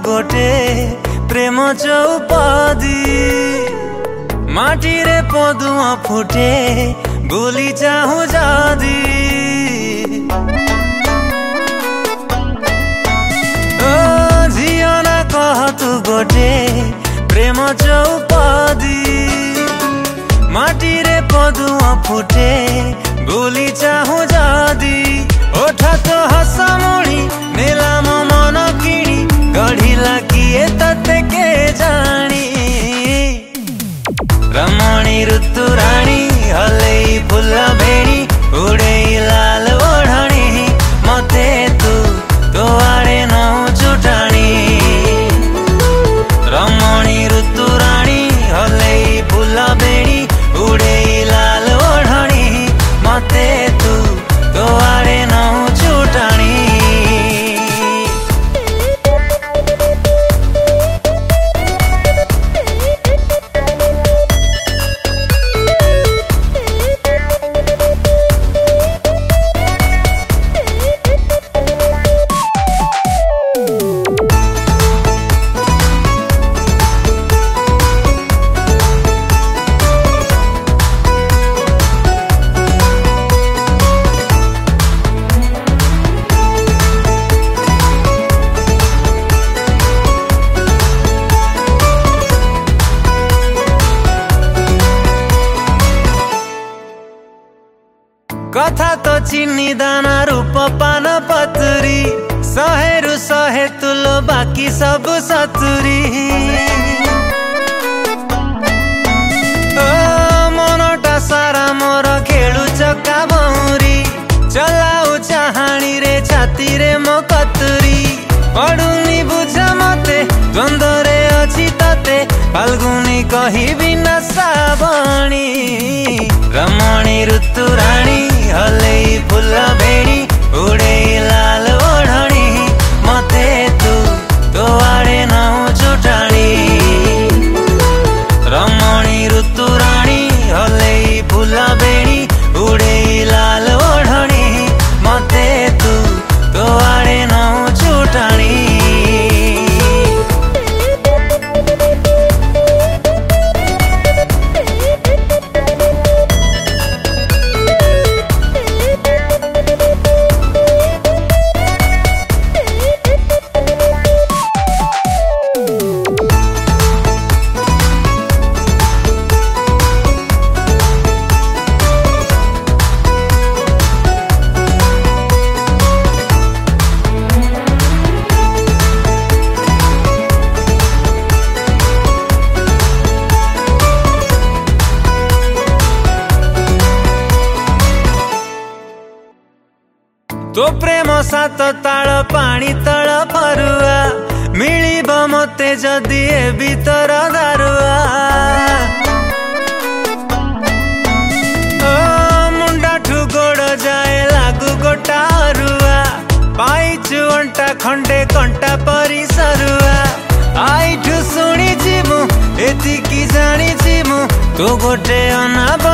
गोटे प्रेम चौपादी माटी रे पदुआ फुटे बोली चाहू जादी ओ झियो ना कह तू गोटे प्रेम चौपादी माटी रे पदुआ फुटे बोली चाहू जादी ओठा तो हसमुणी नेला मो मन किणी गढ़िला किए तते के जानी रमणी ऋतु राणी हले फुल भेणी उड़े लाल ओढ़णी मते तू तो आड़े न छुटाणी रमणी ऋतु राणी हले फुल भेणी उड़े लाल ओढ़णी मते तू तो आड़े न छुटाणी कथा तो चिन्नी दाना रूप पान पतरी सहेरु सहे तुलो बाकी सब सतुरी मनटा सारा मोर खेलु चका बहुरी चलाऊ चाहाणी रे छाती रे मो कतुरी पड़ुनी बुझ मते द्वंद्व रे अछि तते फाल्गुनी कही बिना श्रावणी रमणी ऋतु राणी हले फुल भेणी उड़े लाल ओढ़णी मते तू तो आड़े न छुटाणी रमणी ऋतु राणी हले फुल भेणी उड़े लाल ओढ़णी मते तू तो आड़े न छुटाणी तो प्रेम सात ताल पानी तल फरुआ मिलिब मते जदि ए भीतर दारुआ मुंडाठू गोड़ जाए लागू गोटा अरुआ पाइचु अंटा खंडे कंटा परी सरुआ आइठू शुणी मु एतिकी जानी मु तो गोटे अना